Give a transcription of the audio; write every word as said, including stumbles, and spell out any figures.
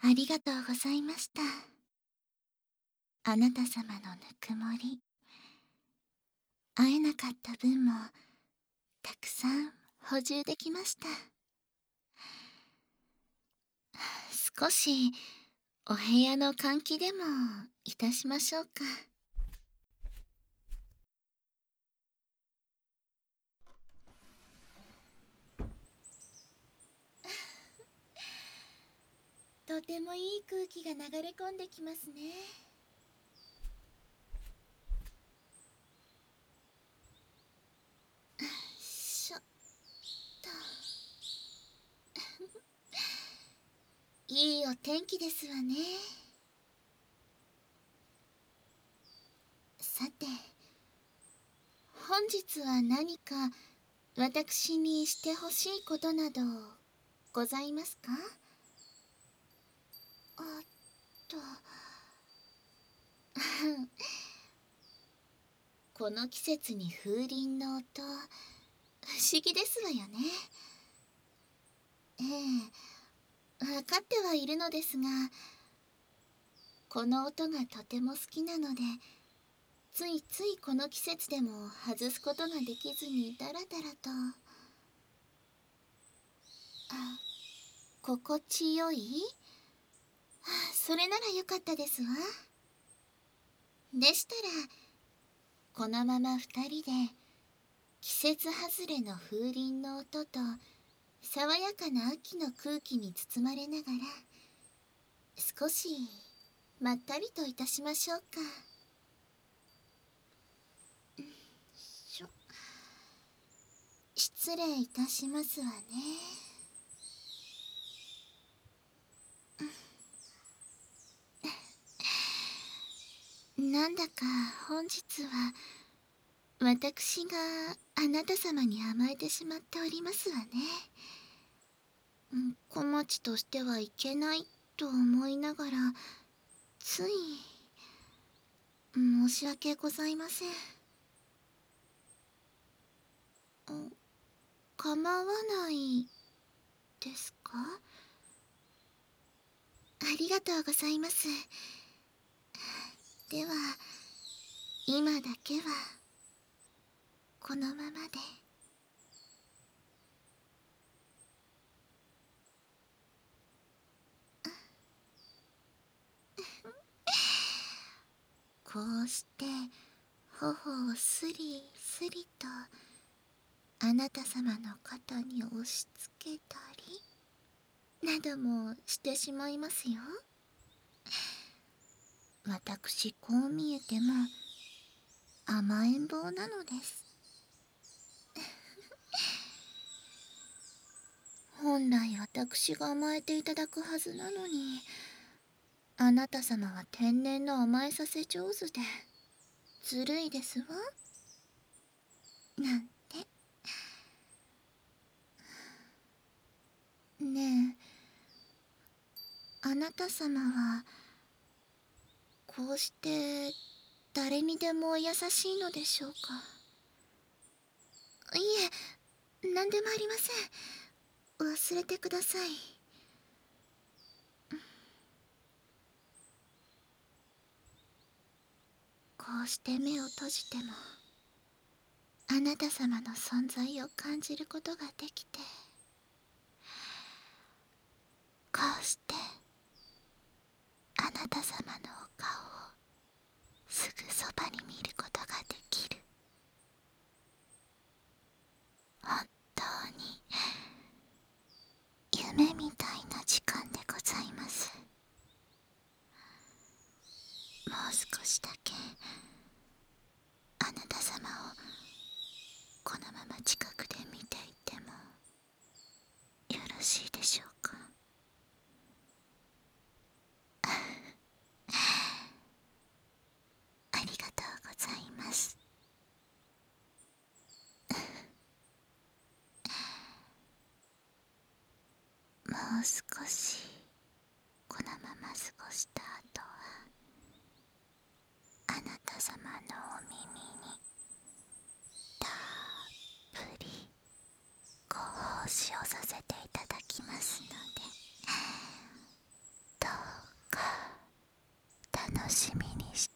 ありがとうございました。あなた様のぬくもり、会えなかった分もたくさん補充できました。少しお部屋の換気でもいたしましょうか。とてもいい空気が流れ込んできますね。しょっといいお天気ですわね。さて、本日は何か私にしてほしいことなどございますか？あっとこの季節に風鈴の音、不思議ですわよね。ええ、分かってはいるのですが、この音がとても好きなので、ついついこの季節でも外すことができずにダラダラと。あ、心地よい？それならよかったですわ。でしたらこのまま二人で季節外れの風鈴の音と爽やかな秋の空気に包まれながら少しまったりといたしましょうか。しょ失礼いたしますわね。なんだか本日は私があなた様に甘えてしまっておりますわね。小町としてはいけないと思いながらつい申し訳ございません。構わないですか？ありがとうございます。では今だけはこのままで。こうして頬をスリスリとあなた様の肩に押し付けたりなどもしてしまいますよ。私こう見えても甘えん坊なのです。本来私が甘えていただくはずなのに、あなた様は天然の甘えさせ上手でずるいですわ。なんて。ねえ、あなた様はこうして誰にでも優しいのでしょうか？いえ、何でもありません。忘れてください。こうして目を閉じてもあなた様の存在を感じることができて、こうしてあなた様のお顔をすぐそばに見ることができる。本当に夢みたいな時間でございます。もう少しだけあなた様をこのまま近くで見ていてもよろしいでしょうか？ありがとうございます。もう少しこのまま過ごした後はあなた様のお耳にたっぷりご奉仕をさせていただきますので、どしみにして